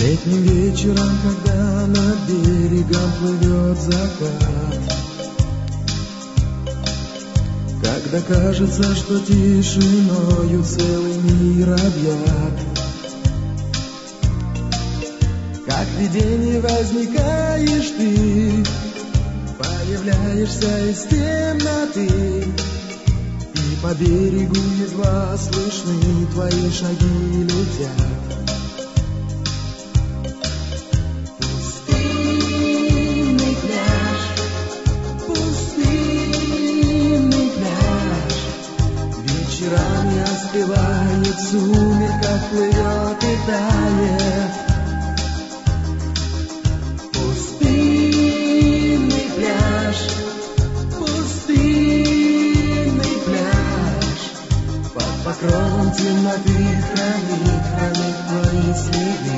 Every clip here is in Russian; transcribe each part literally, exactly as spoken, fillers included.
Летним вечером, когда над берегом плывет закат, когда кажется, что тишиною целый мир объят, как видение возникаешь ты, появляешься из темноты, и по берегу едва слышны твои шаги летят. Пустынный пляж, пустынный пляж, вечерами остывает, в сумерках плывет и тает. Пустынный пляж, пустынный пляж, под покровом темноты хранит, хранит твои следы.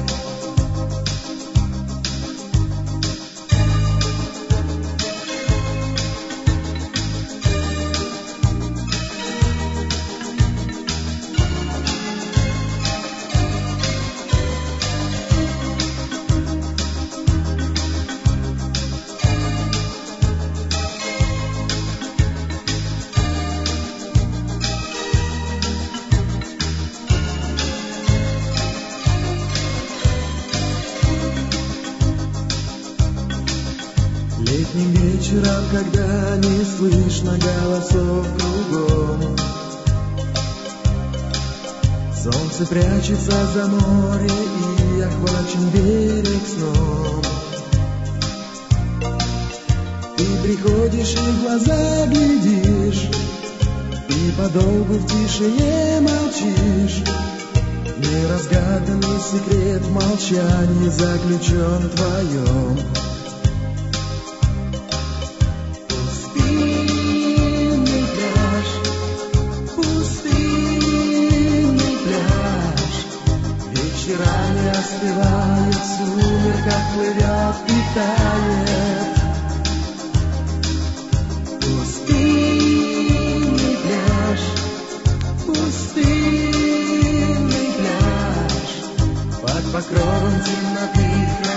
Летним вечером, когда не слышно голосов кругом, солнце прячется за море и охвачен берег сном. Ты приходишь и в глаза глядишь, и подолгу в тишине молчишь. Неразгаданный секрет в молчании заключен в твоем. Вечерами остывает, в сумерках плывет и тает. Пустынный пляж, пустынный пляж, под покровом темноты